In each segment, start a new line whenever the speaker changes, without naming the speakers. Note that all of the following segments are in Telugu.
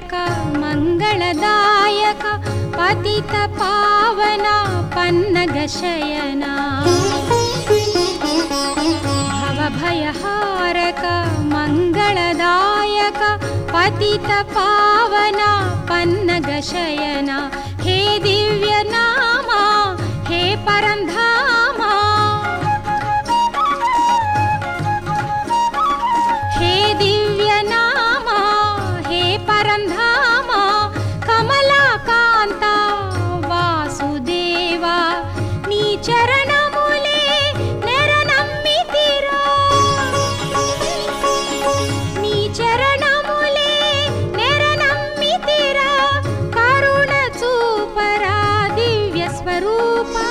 तारक मंगलदायक पतित पावन पन्नग शयना भवभयहारक मंगलदायक पतित पावन पन्नग शयना हे दिव्य नामा हे परंधामा हे दिव्य नामा हे परंधामा कमलाकांता वासुदेवा नी चरणमुले नेरनम्मितिरा नी चरणमुले नेरनम्मितिरा करुण चूपरा दिव्य स्वरूपा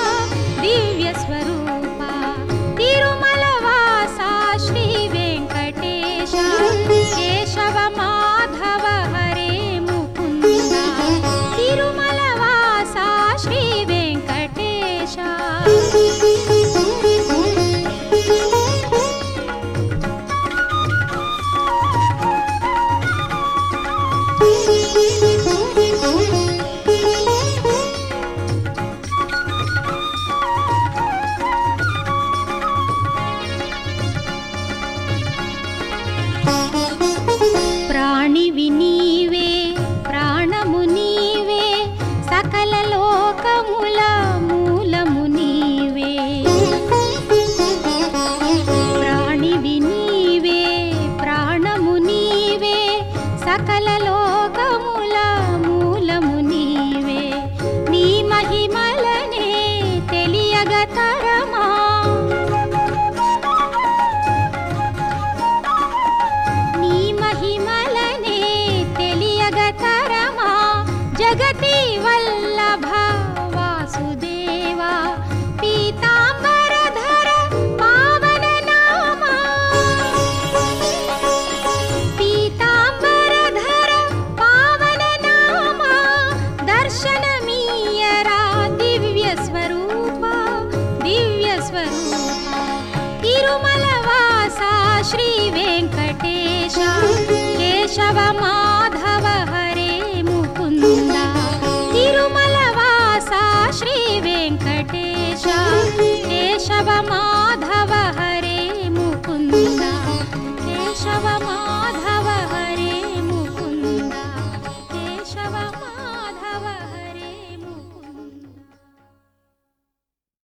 तिरुमलवासा श्री वेंकटेश केशव माधव हरे मुकुंद तिरुमलवासा श्री वेंकटेश प्राणिवि नीवे प्राणमु नीवे सकल लोकमुल मूलमु नीवे प्राणिवि नीवे प्राणमु नीवे सकल लोकमुल मूलमु नीवे नी महिमलने తెలియగ తరమా నీ మహిమలనే తెలియగ తరమా జగతి వల్లభ వాసుదేవా పీతాంబరధర పావన నామా పీతాంబరధర పావన నామా దర్శనమీయరా దివ్య స్వరూపా తిరుమలవాసా శ్రీ వెంకటేశ కేశవ మాధవ హరే ముకుంద తిరుమలవాసా శ్రీ వెంకటేశ కేశవ మాధవ